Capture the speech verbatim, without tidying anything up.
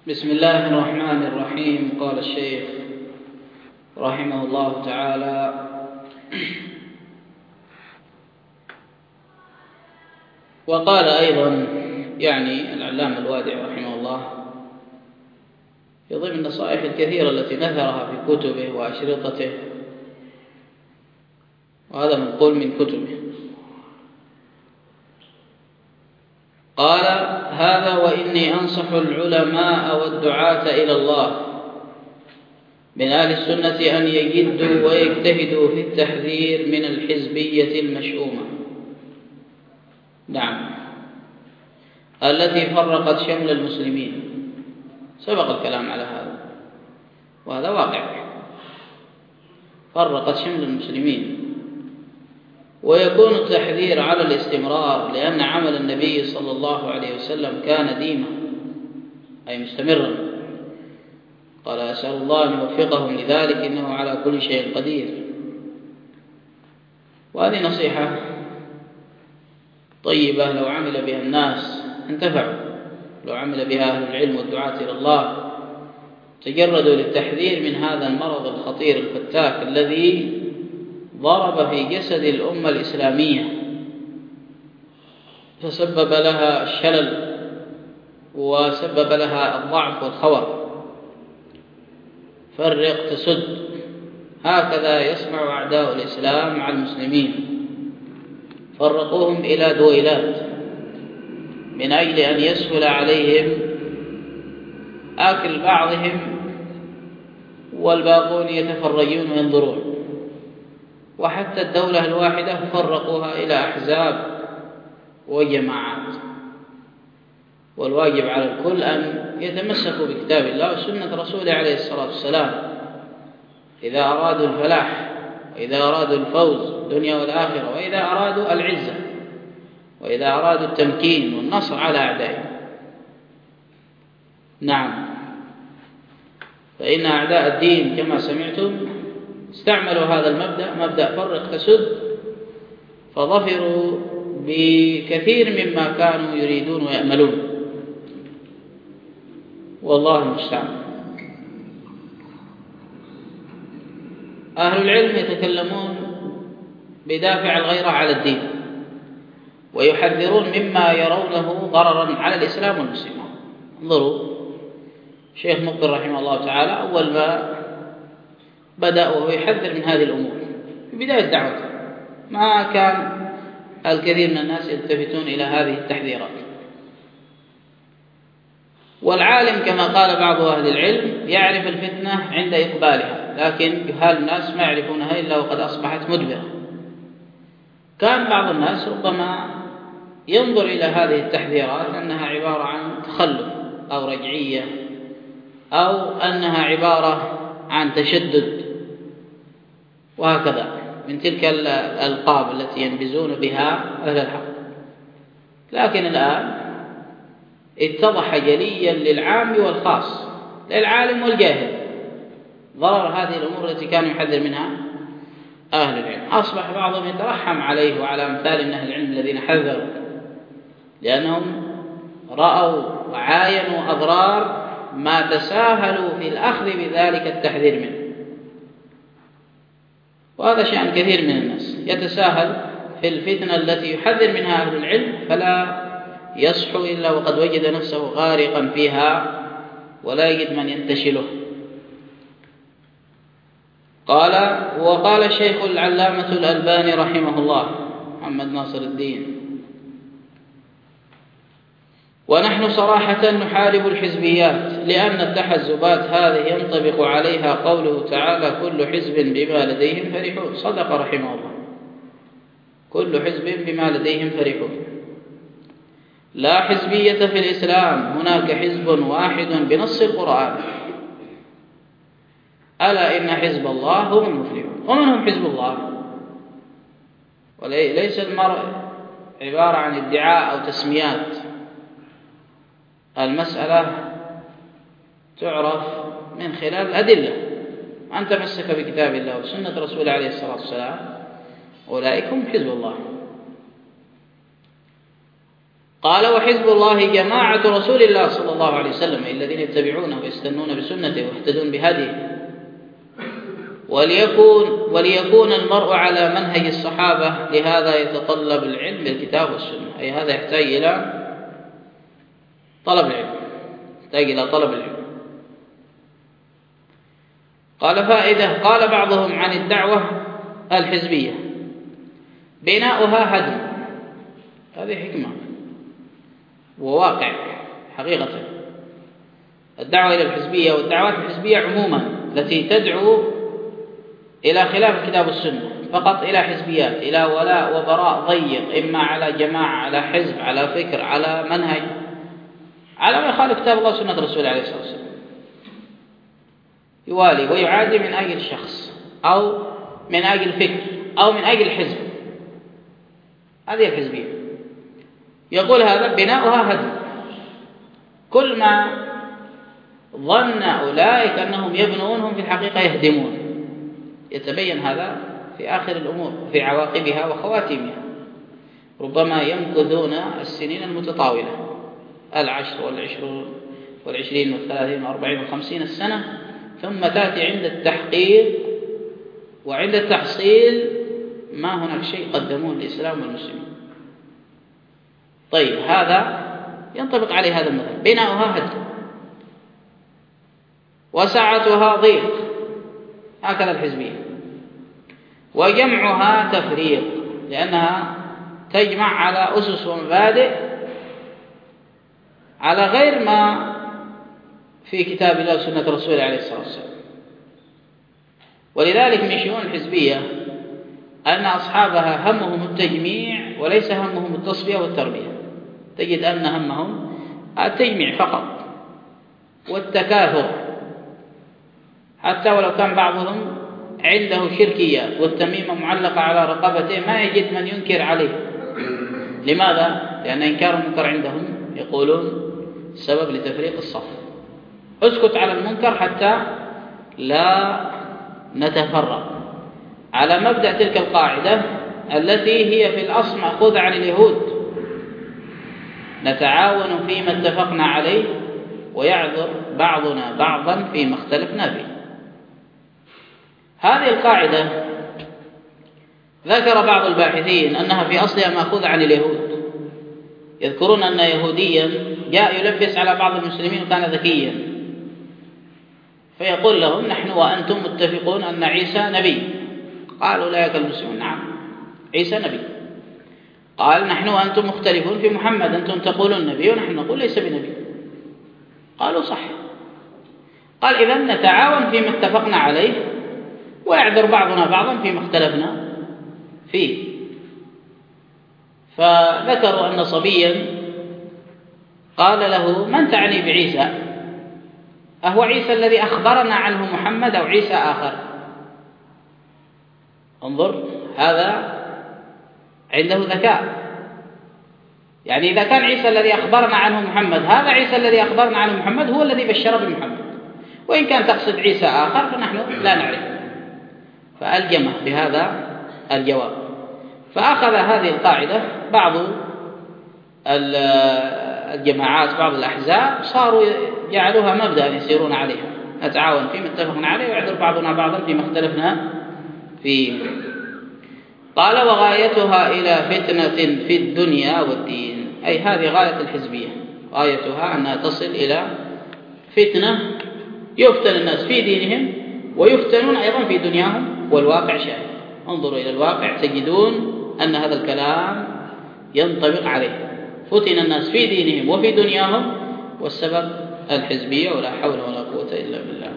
بسم الله الرحمن الرحيم. قال الشيخ رحمه الله تعالى: وقال أيضا يعني العلامة الوادعي رحمه الله في ضمن النصائح الكثيرة التي نثرها في كتبه وأشرطته، وهذا منقول من كتبه، قال: هذا وإني أنصح العلماء والدعاة إلى الله من أهل السنة أن يجدوا ويجتهدوا في التحذير من الحزبية المشؤومة، نعم، التي فرقت شمل المسلمين. سبق الكلام على هذا، وهذا واقع، فرقت شمل المسلمين. ويكون التحذير على الاستمرار، لأن عمل النبي صلى الله عليه وسلم كان ديما أي مستمرا. قال: أسأل الله أن يوفقهم لذلك إنه على كل شيء قدير. وهذه نصيحة طيبة لو عمل بها الناس انتفعوا، لو عمل بها أهل العلم والدعاة إلى الله تجردوا للتحذير من هذا المرض الخطير الفتاك الذي ضرب في جسد الأمة الإسلامية، فسبب لها الشلل وسبب لها الضعف والخور. فرق تسد، هكذا يصنع أعداء الإسلام مع المسلمين، فرقوهم إلى دويلات من أجل أن يسهل عليهم آكل بعضهم والباقون يتفرجون وينظرون. وحتى الدولة الواحدة فرقوها إلى أحزاب وجماعات. والواجب على الكل أن يتمسكوا بكتاب الله وسنة رسوله عليه الصلاة والسلام إذا أرادوا الفلاح، وإذا أرادوا الفوز الدنيا والآخرة، وإذا أرادوا العزة، وإذا أرادوا التمكين والنصر على أعدائهم. نعم، فإن أعداء الدين كما سمعتم استعملوا هذا المبدأ، مبدأ فرق تسد، فظفروا بكثير مما كانوا يريدون ويأملون، والله المستعان. أهل العلم يتكلمون بدافع الغيرة على الدين، ويحذرون مما يرونه ضررا على الإسلام والمسلمين. انظروا شيخ مقبل رحمه الله تعالى أول ما بدأ وهو يحذر من هذه الأمور في بداية دعوته، ما كان الكثير من الناس يلتفتون إلى هذه التحذيرات. والعالم كما قال بعض أهل العلم يعرف الفتنة عند إقبالها، لكن جهال الناس ما يعرفونها إلا وقد أصبحت مدبرة. كان بعض الناس ربما ينظر إلى هذه التحذيرات أنها عبارة عن تخلف أو رجعية، أو أنها عبارة عن تشدد، وهكذا من تلك الألقاب التي ينبزون بها أهل الحق. لكن الآن اتضح جليا للعام والخاص، للعالم والجاهل، ضرر هذه الأمور التي كانوا يحذر منها أهل العلم. أصبح بعضهم يترحم عليه وعلى أمثال من أهل العلم الذين حذروا، لأنهم رأوا وعاينوا أضرار ما تساهلوا في الأخذ بذلك التحذير منه. وهذا شأن كثير من الناس، يتساهل في الفتنة التي يحذر منها أهل العلم، فلا يصحو إلا وقد وجد نفسه غارقا فيها ولا يجد من ينتشله. قال: وقال الشيخ العلامة الألباني رحمه الله محمد ناصر الدين: ونحن صراحة نحارب الحزبيات، لأن التحزبات هذه ينطبق عليها قوله تعالى: كل حزب بما لديهم فرحون. صدق رحمه الله، كل حزب بما لديهم فرحون. لا حزبية في الإسلام، هناك حزب واحد بنص القرآن: ألا إن حزب الله هم المفلحون. ومن هم حزب الله؟ وليس المرء عبارة عن ادعاء أو تسميات، المسألة تعرف من خلال الأدلة. أن تمسك بكتاب الله وسنة رسوله عليه الصلاة والسلام، أولئك هم حزب الله. قال وحزب الله جماعة رسول الله صلى الله عليه وسلم الذين يتبعونه ويستنون بسنته ويهتدون بهديه. وليكون, وليكون المرء على منهج الصحابة، لهذا يتطلب العلم بالكتاب والسنة، أي هذا يحتاج إلى طلب العلم، يحتاج إلى طلب العلم. قال فائدة. قال بعضهم عن الدعوة الحزبية بناؤها هدم. هذه حكمة وواقع حقيقة. الدعوة إلى الحزبية والدعوات الحزبية عموما التي تدعو إلى خلاف الكتاب والسنة فقط، إلى حزبيات، إلى ولاء وبراء ضيق، إما على جماعة، على حزب، على فكر، على منهج، على ما يخالف كتاب الله وسنة رسوله عليه الصلاة والسلام، يوالي ويعادي من أجل شخص أو من أجل فكر أو من أجل حزب. هذه الحزبية. يقول هذا بناؤها هدم. كل ما ظن أولئك أنهم يبنون هم في الحقيقة يهدمون. يتبين هذا في آخر الأمور، في عواقبها وخواتيمها. ربما يمكثون السنين المتطاولة، العشر والعشرون والعشرين والثلاثين والأربعين والخمسين السنة، ثم تأتي عند التحقيق وعند التحصيل ما هناك شيء قدموه للإسلام والمسلمين. طيب هذا ينطبق عليه هذا المثل. بناؤها هدم وسعتها ضيق، هكذا الحزبية. وجمعها تفريق، لأنها تجمع على أسس ومبادئ على غير ما في كتاب الله وسنة رسوله عليه الصلاة والسلام. ولذلك من شؤون الحزبية أن أصحابها همهم التجميع وليس همهم التصفية والتربية. تجد أن همهم التجميع فقط والتكاثر، حتى ولو كان بعضهم عنده شركيات والتميمة معلقة على رقبته ما يجد من ينكر عليه. لماذا؟ لأن إنكار المنكر عندهم يقولون سبب لتفريق الصف. اسكت على المنكر حتى لا نتفرق، على مبدأ تلك القاعدة التي هي في الأصل مأخوذة عن اليهود: نتعاون فيما اتفقنا عليه ويعذر بعضنا بعضا فيما اختلفنا فيه. هذه القاعدة ذكر بعض الباحثين أنها في أصلها مأخوذة عن اليهود. يذكرون أن يهوديا جاء يلبس على بعض المسلمين وكان ذكيا، فيقول لهم: نحن وأنتم متفقون أن عيسى نبي. قالوا لا يا المسلمون: نعم عيسى نبي. قال: نحن وأنتم مختلفون في محمد، أنتم تقولون نبي ونحن نقول ليس بنبي. قالوا: صح. قال: إذن نتعاون فيما اتفقنا عليه ويعذر بعضنا بعضا فيما اختلفنا فيه. فذكروا أن صبيا قال له: من تعني بعيسى؟ أهو عيسى الذي أخبرنا عنه محمد أو عيسى آخر؟ انظر، هذا عنده ذكاء. يعني إذا كان عيسى الذي أخبرنا عنه محمد، هذا عيسى الذي أخبرنا عنه محمد هو الذي بشر بمحمد، وإن كان تقصد عيسى آخر فنحن لا نعرف. فألجمه بهذا الجواب. فأخذ هذه القاعدة بعض الجماعات، بعض الأحزاب، صاروا جعلوها مبدأ يسيرون عليها: نتعاون فيما اتفقنا عليه ويعذر بعضنا بعضا فيما اختلفنا فيه. قال: وغايتها إلى فتنة في الدنيا والدين. أي هذه غاية الحزبية، غايتها أنها تصل إلى فتنة يفتن الناس في دينهم ويفتنون أيضا في دنياهم، والواقع شاهد. انظروا إلى الواقع تجدون أن هذا الكلام ينطبق عليه. فتن الناس في دينهم وفي دنياهم، والسبب الحزبية، ولا حول ولا قوة إلا بالله.